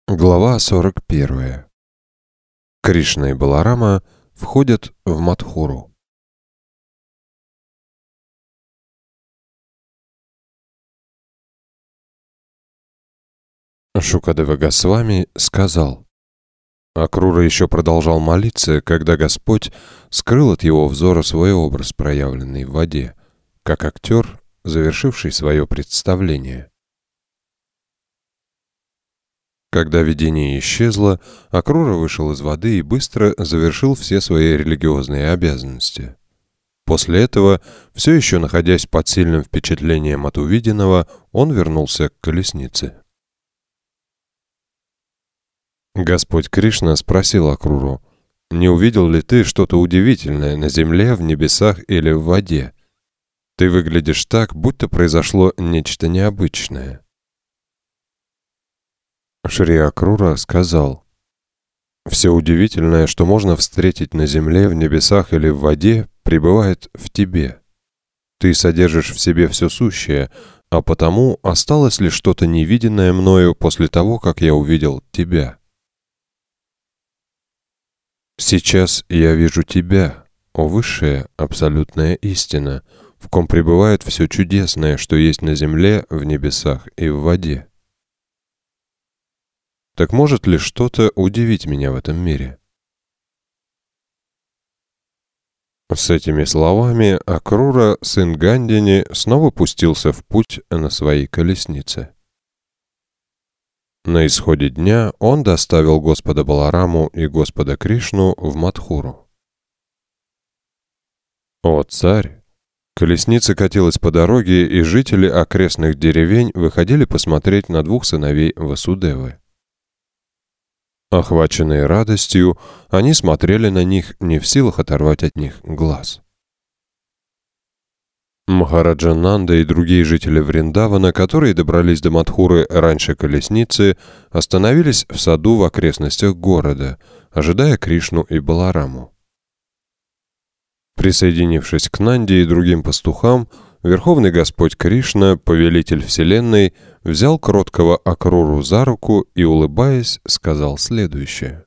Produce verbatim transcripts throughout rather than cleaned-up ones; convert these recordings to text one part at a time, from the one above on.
Глава сорок первая. Кришна и Баларама входят в Мадхуру. Шукадева Госвами сказал: Акрура еще продолжал молиться, когда Господь скрыл от его взора свой образ, проявленный в воде, как актер, завершивший свое представление. Когда видение исчезло, Акрура вышел из воды и быстро завершил все свои религиозные обязанности. После этого, все еще находясь под сильным впечатлением от увиденного, он вернулся к колеснице. Господь Кришна спросил Акруру: «Не увидел ли ты что-то удивительное на земле, в небесах или в воде? Ты выглядишь так, будто произошло нечто необычное». Шри Акрура сказал: «Все удивительное, что можно встретить на земле, в небесах или в воде, пребывает в тебе. Ты содержишь в себе все сущее, а потому осталось ли что-то невиденное мною после того, как я увидел тебя? Сейчас я вижу тебя, о высшая абсолютная истина, в ком пребывает все чудесное, что есть на земле, в небесах и в воде. Так может ли что-то удивить меня в этом мире?» С этими словами Акрура, сын Гандини, снова пустился в путь на своей колеснице. На исходе дня он доставил Господа Балараму и Господа Кришну в Мадхуру. «О, царь!» Колесница катилась по дороге, и жители окрестных деревень выходили посмотреть на двух сыновей Васудевы. Охваченные радостью, они смотрели на них, не в силах оторвать от них глаз. Махараджа Нанда и другие жители Вриндавана, которые добрались до Мадхуры раньше колесницы, остановились в саду в окрестностях города, ожидая Кришну и Балараму. Присоединившись к Нанде и другим пастухам, Верховный Господь Кришна, повелитель Вселенной, взял кроткого Акруру за руку и, улыбаясь, сказал следующее.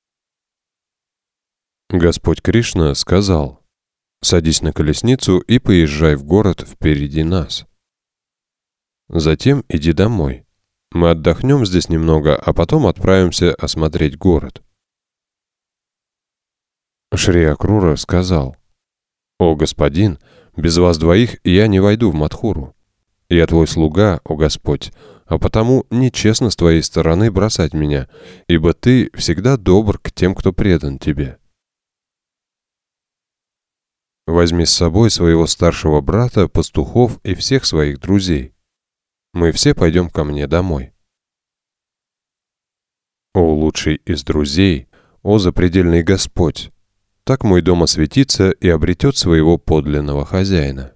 Господь Кришна сказал: «Садись на колесницу и поезжай в город впереди нас. Затем иди домой. Мы отдохнем здесь немного, а потом отправимся осмотреть город». Шри Акрура сказал: «О, господин, без вас двоих я не войду в Мадхуру. Я твой слуга, о Господь, а потому нечестно с твоей стороны бросать меня, ибо ты всегда добр к тем, кто предан тебе. Возьми с собой своего старшего брата, пастухов и всех своих друзей. Мы все пойдем ко мне домой». «О лучший из друзей, о запредельный Господь! Так мой дом осветится и обретет своего подлинного хозяина.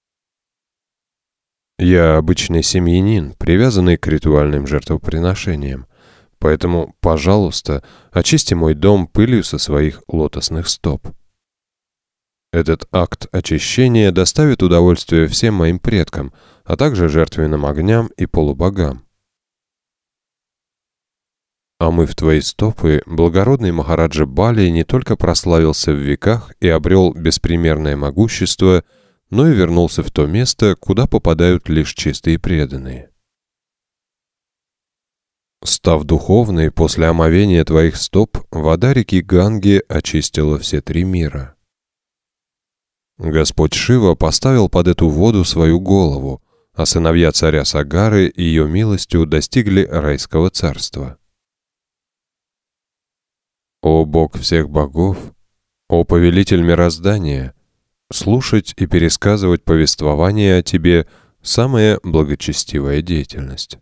Я обычный семьянин, привязанный к ритуальным жертвоприношениям, поэтому, пожалуйста, очисти мой дом пылью со своих лотосных стоп. Этот акт очищения доставит удовольствие всем моим предкам, а также жертвенным огням и полубогам. Омыв твои стопы, благородный Махараджа Бали не только прославился в веках и обрел беспримерное могущество, но и вернулся в то место, куда попадают лишь чистые преданные. Став духовной, после омовения твоих стоп, вода реки Ганги очистила все три мира. Господь Шива поставил под эту воду свою голову, а сыновья царя Сагары ее милостью достигли райского царства. О Бог всех богов, о повелитель мироздания, слушать и пересказывать повествование о тебе — самая благочестивая деятельность.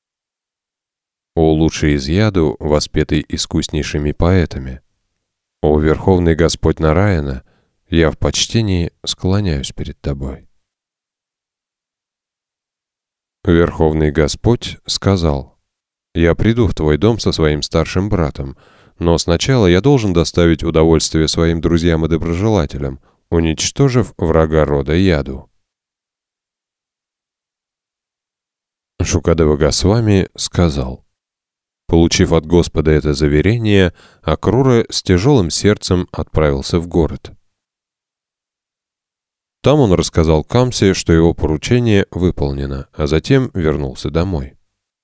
О лучший из яду, воспетый искуснейшими поэтами, о Верховный Господь Нараяна, я в почтении склоняюсь перед тобой». Верховный Господь сказал: «Я приду в твой дом со своим старшим братом, но сначала я должен доставить удовольствие своим друзьям и доброжелателям, уничтожив врага рода яду». Шукадева Госвами сказал: Получив от Господа это заверение, Акрура с тяжелым сердцем отправился в город. Там он рассказал Камсе, что его поручение выполнено, а затем вернулся домой.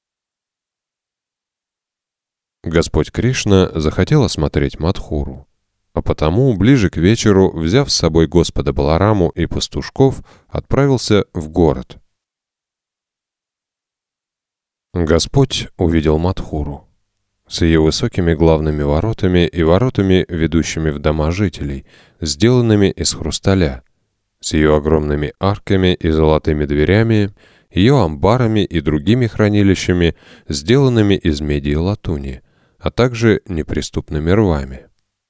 Господь Кришна захотел осмотреть Мадхуру, а потому, ближе к вечеру, взяв с собой Господа Балараму и пастушков, отправился в город. Господь увидел Мадхуру с ее высокими главными воротами и воротами, ведущими в дома жителей, сделанными из хрусталя, с ее огромными арками и золотыми дверями, ее амбарами и другими хранилищами, сделанными из меди и латуни, а также неприступными рвами.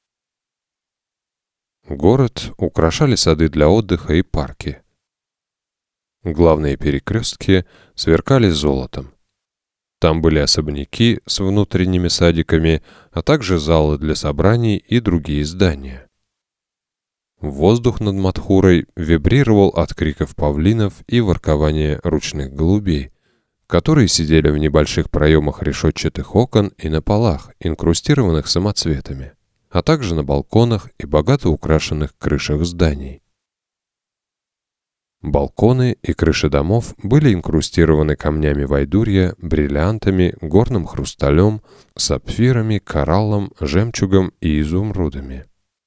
Город украшали сады для отдыха и парки. Главные перекрестки сверкали золотом. Там были особняки с внутренними садиками, а также залы для собраний и другие здания. Воздух над Мадхурой вибрировал от криков павлинов и воркования ручных голубей, которые сидели в небольших проемах решетчатых окон и на полах, инкрустированных самоцветами, а также на балконах и богато украшенных крышах зданий. Балконы и крыши домов были инкрустированы камнями вайдурья, бриллиантами, горным хрусталем, сапфирами, кораллом, жемчугом и изумрудами.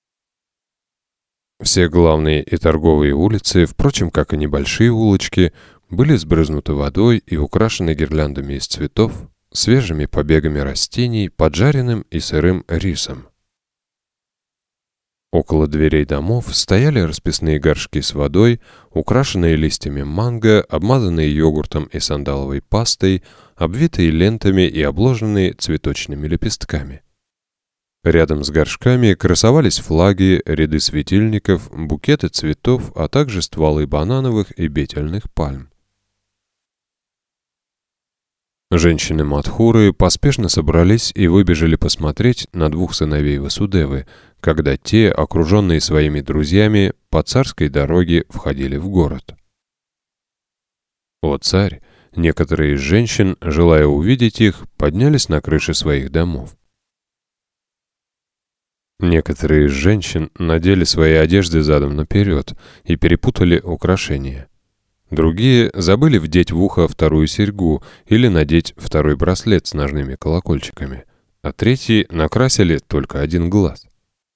Все главные и торговые улицы, впрочем, как и небольшие улочки, были сбрызнуты водой и украшены гирляндами из цветов, свежими побегами растений, поджаренным и сырым рисом. Около дверей домов стояли расписные горшки с водой, украшенные листьями манго, обмазанные йогуртом и сандаловой пастой, обвитые лентами и обложенные цветочными лепестками. Рядом с горшками красовались флаги, ряды светильников, букеты цветов, а также стволы банановых и бетельных пальм. Женщины Мадхуры поспешно собрались и выбежали посмотреть на двух сыновей Васудевы, когда те, окруженные своими друзьями, по царской дороге входили в город. О царь! Некоторые из женщин, желая увидеть их, поднялись на крыши своих домов. Некоторые из женщин надели свои одежды задом наперед и перепутали украшения. Другие забыли вдеть в ухо вторую серьгу или надеть второй браслет с ножными колокольчиками, а третьи накрасили только один глаз.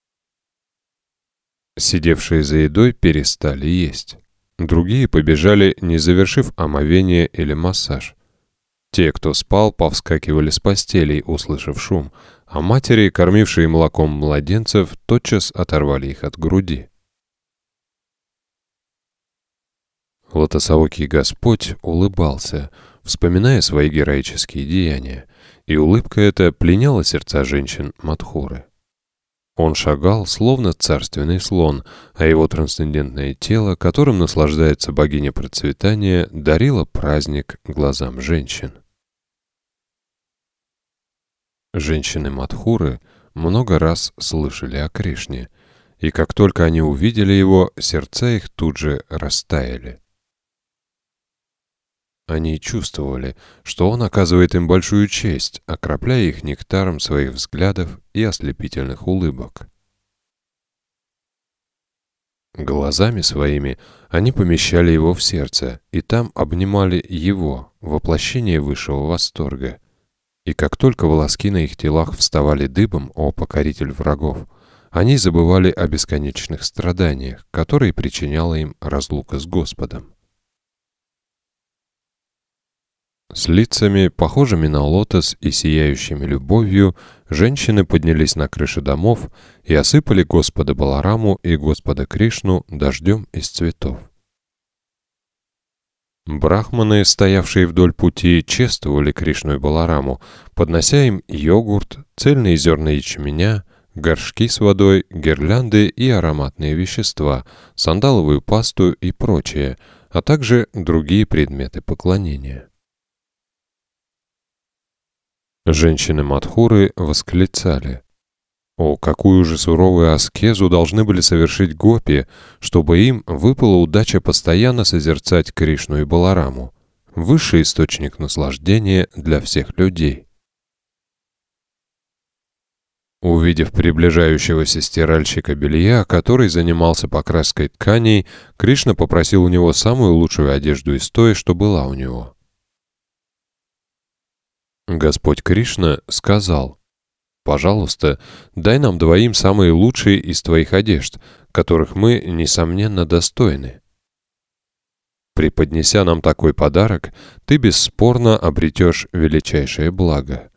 Сидевшие за едой перестали есть. Другие побежали, не завершив омовение или массаж. Те, кто спал, повскакивали с постелей, услышав шум, а матери, кормившие молоком младенцев, тотчас оторвали их от груди. Лотосоокий Господь улыбался, вспоминая свои героические деяния, и улыбка эта пленяла сердца женщин Мадхуры. Он шагал, словно царственный слон, а его трансцендентное тело, которым наслаждается богиня процветания, дарило праздник глазам женщин. Женщины Мадхуры много раз слышали о Кришне, и как только они увидели его, сердца их тут же растаяли. Они чувствовали, что он оказывает им большую честь, окропляя их нектаром своих взглядов и ослепительных улыбок. Глазами своими они помещали его в сердце, и там обнимали его, воплощение высшего восторга. И как только волоски на их телах вставали дыбом, о покоритель врагов, они забывали о бесконечных страданиях, которые причиняла им разлука с Господом. С лицами, похожими на лотос и сияющими любовью, женщины поднялись на крыши домов и осыпали Господа Балараму и Господа Кришну дождем из цветов. Брахманы, стоявшие вдоль пути, чествовали Кришну и Балараму, поднося им йогурт, цельные зерна ячменя, горшки с водой, гирлянды и ароматные вещества, сандаловую пасту и прочее, а также другие предметы поклонения. Женщины Мадхуры восклицали: «О, какую же суровую аскезу должны были совершить гопи, чтобы им выпала удача постоянно созерцать Кришну и Балараму, высший источник наслаждения для всех людей». Увидев приближающегося стиральщика белья, который занимался покраской тканей, Кришна попросил у него самую лучшую одежду из той, что была у него. Господь Кришна сказал: «Пожалуйста, дай нам двоим самые лучшие из твоих одежд, которых мы, несомненно, достойны. Преподнеся нам такой подарок, ты бесспорно обретешь величайшее благо».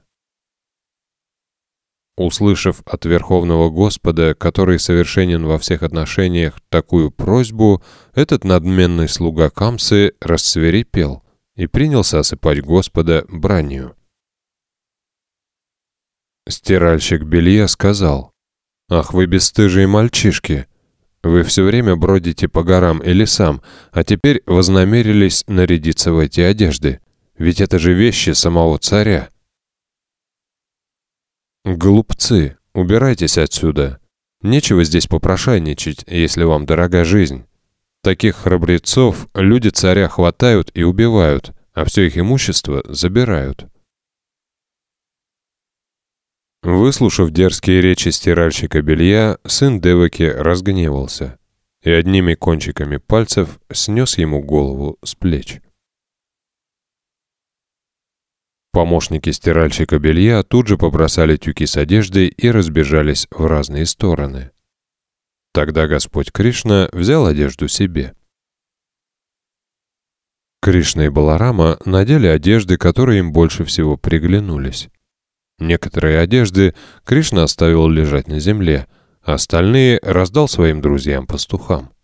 Услышав от Верховного Господа, который совершенен во всех отношениях, такую просьбу, этот надменный слуга Камсы рассвирепел и принялся осыпать Господа бранью. Стиральщик белья сказал: «Ах, вы бесстыжие мальчишки! Вы все время бродите по горам и лесам, а теперь вознамерились нарядиться в эти одежды, ведь это же вещи самого царя». «Глупцы, убирайтесь отсюда. Нечего здесь попрошайничать, если вам дорога жизнь. Таких храбрецов люди царя хватают и убивают, а все их имущество забирают». Выслушав дерзкие речи стиральщика белья, сын Деваки разгневался и одними кончиками пальцев снес ему голову с плеч. Помощники стиральщика белья тут же побросали тюки с одеждой и разбежались в разные стороны. Тогда Господь Кришна взял одежду себе. Кришна и Баларама надели одежды, которые им больше всего приглянулись. Некоторые одежды Кришна оставил лежать на земле, а остальные раздал своим друзьям-пастухам.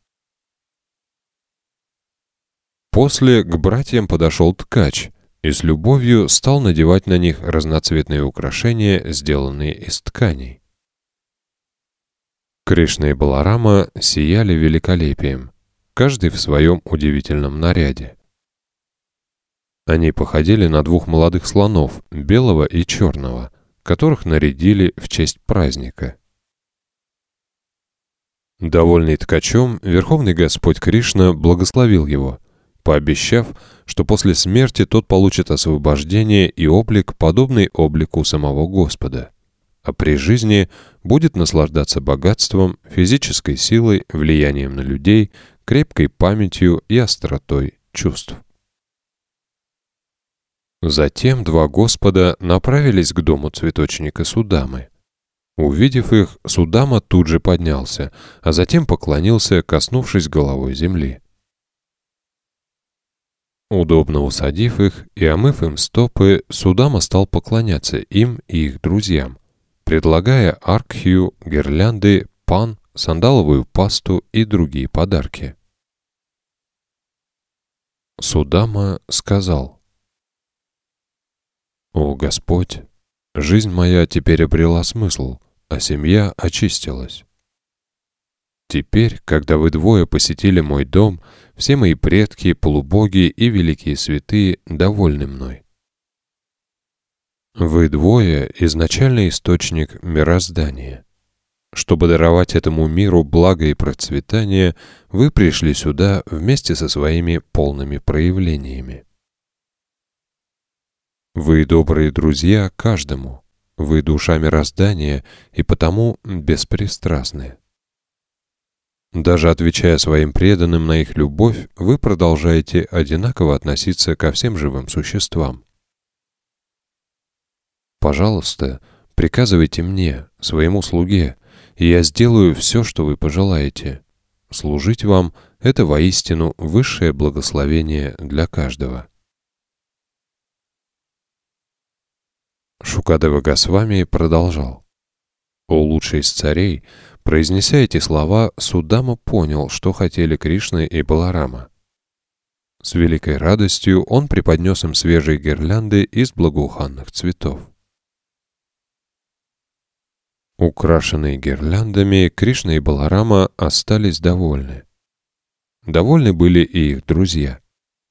После к братьям подошел ткач и с любовью стал надевать на них разноцветные украшения, сделанные из тканей. Кришна и Баларама сияли великолепием, каждый в своем удивительном наряде. Они походили на двух молодых слонов, белого и черного, которых нарядили в честь праздника. Довольный ткачом, Верховный Господь Кришна благословил его, пообещав, что после смерти тот получит освобождение и облик, подобный облику самого Господа, а при жизни будет наслаждаться богатством, физической силой, влиянием на людей, крепкой памятью и остротой чувств. Затем два Господа направились к дому цветочника Судамы. Увидев их, Судама тут же поднялся, а затем поклонился, коснувшись головой земли. Удобно усадив их и омыв им стопы, Судама стал поклоняться им и их друзьям, предлагая аркхию, гирлянды, пан, сандаловую пасту и другие подарки. Судама сказал: «О Господь, жизнь моя теперь обрела смысл, а семья очистилась. Теперь, когда вы двое посетили мой дом, все мои предки, полубоги и великие святые довольны мной. Вы двое — изначальный источник мироздания. Чтобы даровать этому миру благо и процветание, вы пришли сюда вместе со своими полными проявлениями. Вы добрые друзья каждому, вы душа мироздания и потому беспристрастны. Даже отвечая своим преданным на их любовь, вы продолжаете одинаково относиться ко всем живым существам. Пожалуйста, приказывайте мне, своему слуге, и я сделаю все, что вы пожелаете. Служить вам — это воистину высшее благословение для каждого». Шукадева Госвами продолжал: «О лучший из царей, произнеся эти слова, Судама понял, что хотели Кришна и Баларама. С великой радостью он преподнес им свежие гирлянды из благоуханных цветов. Украшенные гирляндами, Кришна и Баларама остались довольны. Довольны были и их друзья.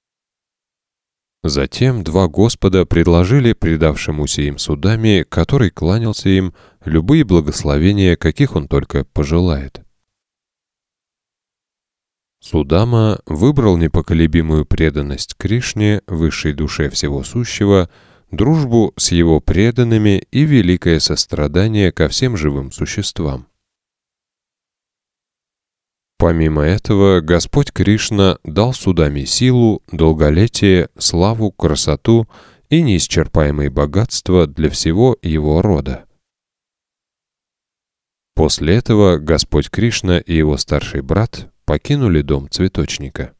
Затем два Господа предложили предавшемуся им Судаме, который кланялся им, любые благословения, каких он только пожелает. Судама выбрал непоколебимую преданность Кришне, высшей душе всего сущего, дружбу с его преданными и великое сострадание ко всем живым существам. Помимо этого, Господь Кришна дал Судаме силу, долголетие, славу, красоту и неисчерпаемые богатства для всего его рода. После этого Господь Кришна и его старший брат покинули дом цветочника.